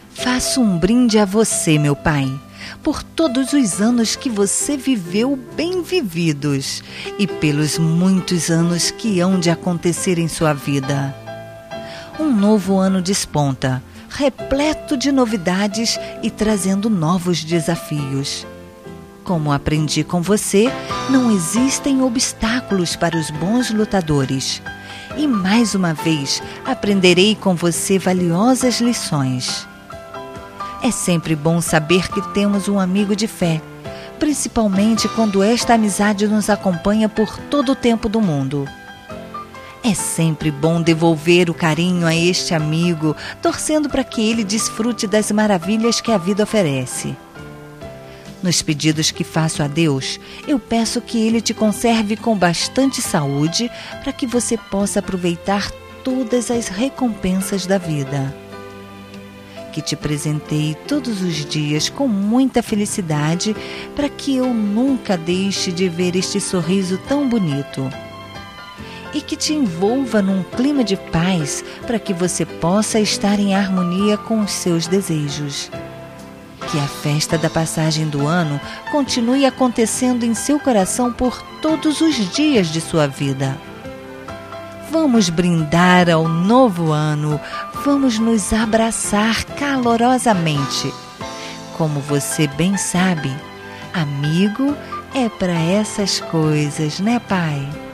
Faço um brinde a você, meu Pai, por todos os anos que você viveu bem vividos e pelos muitos anos que hão de acontecer em sua vida. Um novo ano desponta, repleto de novidades e trazendo novos desafios. Como aprendi com você, não existem obstáculos para os bons lutadores. E mais uma vez, aprenderei com você valiosas lições. É sempre bom saber que temos um amigo de fé, principalmente quando esta amizade nos acompanha por todo o tempo do mundo. É sempre bom devolver o carinho a este amigo, torcendo para que ele desfrute das maravilhas que a vida oferece. Nos pedidos que faço a Deus, eu peço que Ele te conserve com bastante saúde para que você possa aproveitar todas as recompensas da vida. Que te presenteie todos os dias com muita felicidade para que eu nunca deixe de ver este sorriso tão bonito. E que te envolva num clima de paz para que você possa estar em harmonia com os seus desejos. Que a festa da passagem do ano continue acontecendo em seu coração por todos os dias de sua vida. Vamos brindar ao novo ano, vamos nos abraçar calorosamente. Como você bem sabe, amigo é para essas coisas, né, Pai?